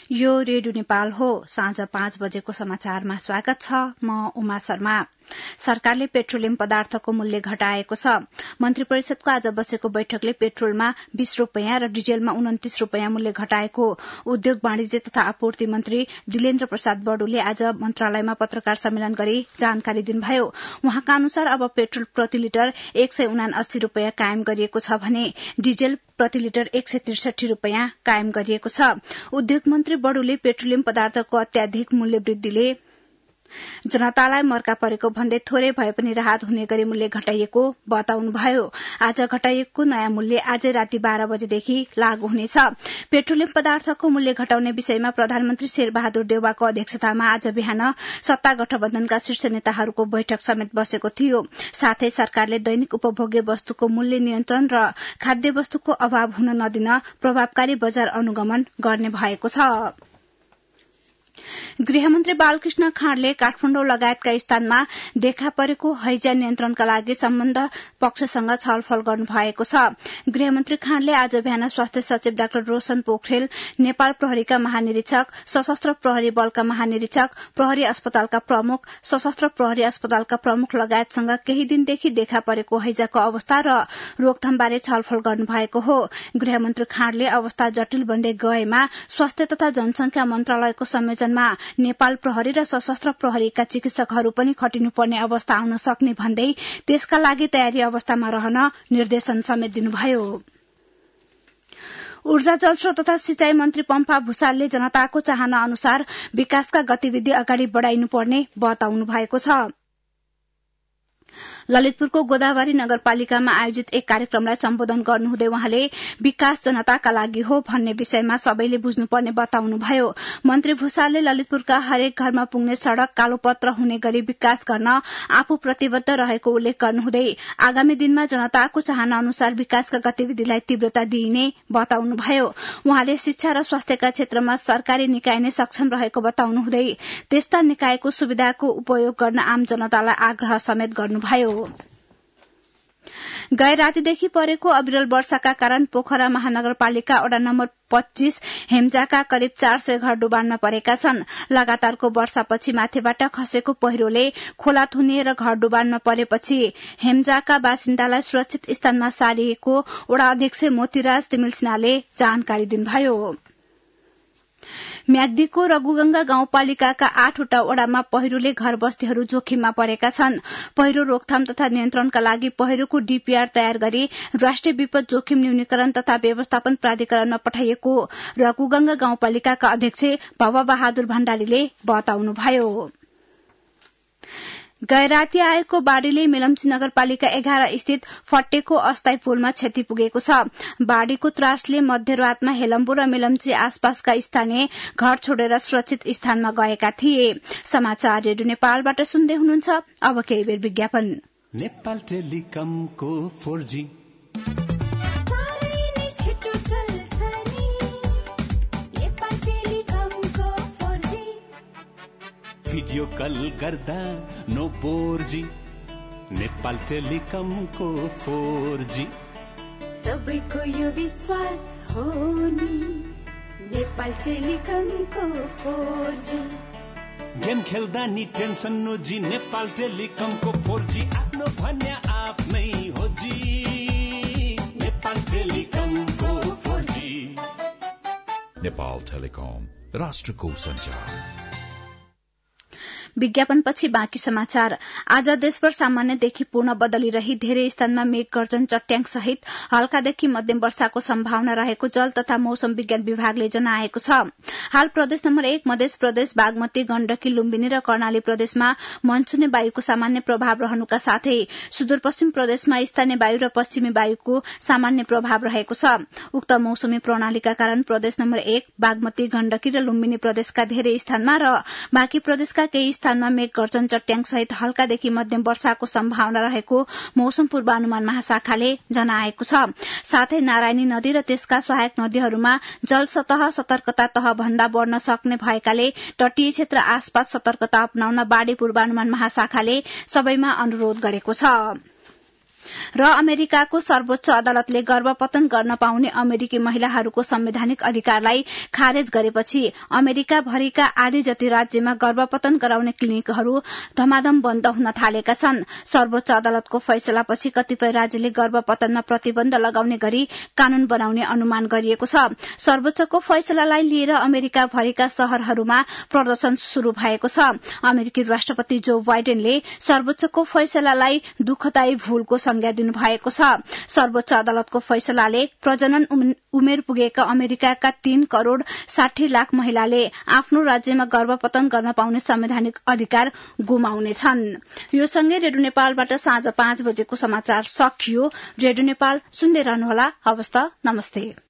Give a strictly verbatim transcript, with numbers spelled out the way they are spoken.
यो रेडियो नेपाल हो। साँझ पाँच बजेको समाचारमा स्वागत छ। म उमा शर्मा। सरकारले पेट्रोलियम पदार्थको मूल्य घटाएको छ। मन्त्री परिषदको आज बसेको बैठकले पेट्रोलमा बीस रूपियाँ र डिजेलमा उन्तिस रूपियाँ मूल्य घटाएको उद्योग वाणिज्य तथा आपूर्ति मन्त्री दिलेन्द्र प्रसाद बडुले आज मन्त्रालयमा पत्रकार सम्मेलन गरी जानकारी दिनुभयो। उहाँका अनुसार अब पेट्रोल प्रति लिटर एक सय उनासी रूपियाँ कायम गरिएको छ भने डिजेल प्रति लिटर एक सय त्रिसठी रूपियाँ कायम गरिएको छ। उद्योग मन्त्री बडुले पेट्रोलियम पदार्थको अत्याधिक मूल्य वृद्धिले जनतालाई मर्का परेको भन्दै थोरै भए पनि राहत हुने गरी मूल्य घटाइएको बताउनुभयो। आज घटाइएको नयाँ मूल्य आजै राति बाह्र बजेदेखि लागू हुनेछ। पेट्रोलियम पदार्थको मूल्य घटाउने विषयमा प्रधानमन्त्री शेरबहादुर देउवाको अध्यक्षतामा आज बिहान सत्ता गठबन्धनका शीर्ष नेताहरूको बैठक समेत बसेको थियो। साथै सरकारले दैनिक उपभोग्य वस्तुको मूल्य नियन्त्रण र खाद्य वस्तुको अभाव हुन नदिन प्रभावकारी बजार अनुगमन गर्ने भएको छ। गृहमन्त्री बालकृष्ण खाँडले काठमाडौँ लगायतका स्थानमा देखा परेको हैजा नियन्त्रणका लागि सम्बन्ध पक्षसँग छलफल गर्नु भएको छ। गृहमन्त्री खाँडले आज बिहान स्वास्थ्य सचिव डाक्टर रोशन पोखरेल, नेपाल प्रहरीका महानिरीक्षक, सशस्त्र प्रहरी बलका महानिरीक्षक, प्रहरी अस्पतालका प्रमुख, सशस्त्र प्रहरी अस्पतालका प्रमुख लगायतसँग केही दिनदेखि देखा परेको हैजाको अवस्था र रोकथामबारे छलफल गर्नु भएको हो। गृहमन्त्री खाँडले अवस्था जटिल बन्दै गएमा स्वास्थ्य तथा जनसंख्या मन्त्रालयको संयोजनमा नेपाल प्रहरी र सशस्त्र प्रहरीका चिकित्सकहरू पनि खटिनुपर्ने अवस्था आउन सक्ने भन्दै त्यसका लागि तयारी अवस्थामा रहन निर्देशन समेत दिनुभयो। ऊर्जा जलस्रोत तथा सिंचाई मन्त्री पम्फा भूषालले जनताको चाहना अनुसार विकासका गतिविधि अगाडि बढ़ाइनुपर्ने बताउनु भएको छ। ललितपुरको गोदावरी नगरपालिकामा आयोजित एक कार्यक्रमलाई सम्बोधन गर्नुहुँदै उहाँले विकास जनताका लागि हो भन्ने विषयमा सबैले बुझ्नुपर्ने बताउनुभयो। मन्त्री भूषालले ललितपुरका हरेक घरमा पुग्ने सड़क कालोपत्र हुने गरी विकास गर्न आफू प्रतिबद्ध रहेको उल्लेख गर्नुहुँदै आगामी दिनमा जनताको चाहना अनुसार विकासका गतिविधिलाई तीव्रता दिइने बताउनुभयो। उहाँले शिक्षा र स्वास्थ्यका क्षेत्रमा सरकारी निकाय नै सक्षम रहेको बताउनुहुँदै त्यस्ता निकायको सुविधाको उपयोग गर्न आम जनतालाई आग्रह समेत गर्नुभयो। गए रातिदेखि परेको अविरल वर्षाका कारण पोखरा महानगरपालिका वडा नम्बर पच्चीस हेम्जाका करिब चार सय घर डुबानमा परेका छन्। लगातारको वर्षापछि माथिबाट खसेको पहिरोले खोला थुनिएर घर डुबानमा परेपछि हेम्जाका बासिन्दालाई सुरक्षित स्थानमा सारिएको वडा अध्यक्ष मोतीराज तिमिल सिन्हाले जानकारी दिनुभयो। म्याग्दीको रघुगंगा गाउँपालिकाका आठवटा वडामा पहिरोले घर बस्तीहरू जोखिममा परेका छन्। पहिरो रोकथाम तथा नियन्त्रणका लागि पहिरोको डीपीआर तयार गरी राष्ट्रिय विपद जोखिम न्यूनीकरण तथा व्यवस्थापन प्राधिकरणमा पठाइएको रघुगंगा गाउँपालिकाका अध्यक्ष भव बहादुर भण्डारीले बताउनुभयो। गए राति आएको बाढ़ीले मेलम्ची नगरपालिका एघार स्थित फट्टेको अस्थायी पुलमा क्षति पुगेको छ। बाढ़ीको त्रासले मध्यरातमा हेलम्बु र मेलम्ची आसपासका स्थानीय घर छोडेर सुरक्षित स्थानमा गएका थिए। समाचार रेडियो नेपालबाट सुन्दै हुनुहुन्छ। अब केही बेर विज्ञापन। नेपाल टेलिकमको फोर जी भिडियो कल गर्दा नो फोर जी नेपाल टेलिकमको फोर जी सबैको यो विश्वास हो नि नेपाल टेलिकमको फोर जी। गेम खेल्दा नि टेन्सन नो जी नेपाल टेलिकमको फोर जी आफ्नो भन्या आफ्नै हो जी नेपाल टेलिकमको फोर जी। नेपाल टेलिकम राष्ट्रको सञ्चार। विज्ञापनपछि बाँकी समाचार। आज देशभर सामान्यदेखि पूर्ण बदली रही धेरै स्थानमा मेघ गर्जन चट्याङ सहित हल्कादेखि मध्यम वर्षाको सम्भावना रहेको जल तथा मौसम विज्ञान विभागले जनाएको छ। हाल प्रदेश नम्बर एक मध्य प्रदेश, बागमती, गण्डकी, लुम्बिनी र कर्णाली प्रदेशमा मनसुनी वायुको सामान्य प्रभाव रहनुका साथै सुदूरपश्चिम प्रदेशमा स्थानीय वायु र पश्चिमी वायुको सामान्य प्रभाव रहेको छ। उक्त मौसमी प्रणालीका कारण प्रदेश नम्बर एक, बागमती, गण्डकी र लुम्बिनी प्रदेशका धेरै स्थानमा र बाँकी प्रदेशका केही स्थानमा मेघ गर्जन चट्याङ सहित हल्कादेखि मध्यम वर्षाको सम्भावना रहेको मौसम पूर्वानुमान महाशाखाले जनाएको छ। साथै नारायणी नदी र त्यसका सहायक नदीहरूमा जल सतह सतर्कता तह भन्दा बढ़न सक्ने भएकाले तटीय क्षेत्र आसपास सतर्कता अपनाउन बाढ़ी पूर्वानुमान महाशाखाले सबैमा अनुरोध गरेको छ। र अमेरिकाको सर्वोच्च अदालतले गर्भपतन गर्न पाउने अमेरिकी महिलाहरूको संवैधानिक अधिकारलाई खारेज गरेपछि अमेरिका भरिका आधी जति राज्यमा गर्भपतन गराउने क्लिनिकहरू धमाधम बन्द हुन थालेका छन्। सर्वोच्च अदालतको फैसलापछि कतिपय राज्यले गर्भपतनमा प्रतिबन्ध लगाउने गरी कानून बनाउने अनुमान गरिएको छ। सर्वोच्चको फैसलालाई लिएर अमेरिका भरिका शहरहरूमा प्रदर्शन शुरू भएको छ। अमेरिकी राष्ट्रपति जो बाइडेनले सर्वोच्चको फैसलालाई दुःखदायी भूलको संज्ञा दिनुभएको छ। सर्वोच्च अदालतको फैसलाले प्रजनन उमेर पुगेका अमेरिकाका तीन करोड़ साठी लाख महिलाले आफ्नो राज्यमा गर्भपतन गर्न पाउने संवैधानिक अधिकार गुमाउनेछन्। यो सँगै रेडियो नेपालबाट साँझ पाँच बजेको समाचार सकियो। रेडियो नेपाल सुन्दै रहनुहोला। हवस् त, नमस्ते।